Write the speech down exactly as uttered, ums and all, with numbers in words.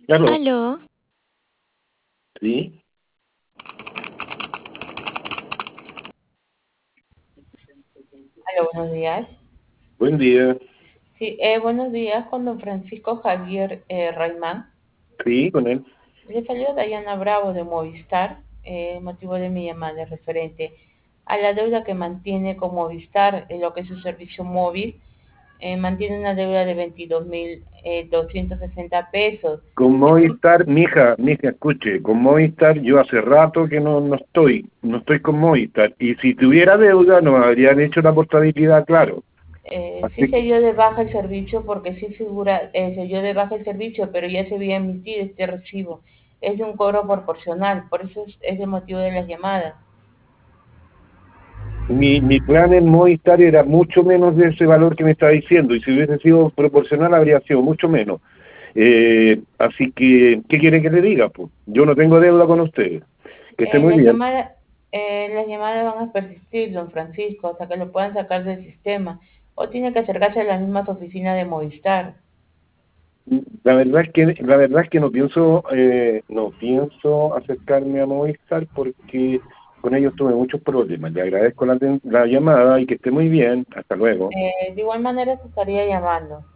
Claro, Aló, sí. Hola, buenos días. Buen día. Sí, eh, buenos días con don Francisco Javier eh, Raimán. Sí, con él. Le saluda Dayana Bravo de Movistar. Eh, el motivo de mi llamada es referente a la deuda que mantiene con Movistar en lo que es su servicio móvil. Eh, mantiene una deuda de veintidós mil doscientos sesenta pesos. Con Movistar, mija, mija, escuche, con Movistar yo hace rato que no, no estoy, no estoy con Movistar. Y si tuviera deuda nos habrían hecho la portabilidad, claro. Eh, sí Así se que, dio de baja el servicio porque sí figura, eh, se dio de baja el servicio, pero ya se había emitido este recibo. Es de un cobro proporcional, por eso es, es el motivo de las llamadas. mi, mi plan en Movistar era mucho menos de ese valor que me está diciendo, y si hubiese sido proporcional habría sido mucho menos. Eh, así que, ¿qué quieren que le diga? Pues yo no tengo deuda con ustedes. Que esté Eh, muy las bien. llamadas, eh, las llamadas van a persistir, don Francisco, hasta que lo puedan sacar del sistema. O tiene que acercarse a las mismas oficinas de Movistar. La verdad es que la verdad es que no pienso eh, no pienso acercarme a Movistar porque con ellos tuve muchos problemas. Le agradezco la, aten- la llamada y que esté muy bien. Hasta luego. Eh, de igual manera se estaría llamando.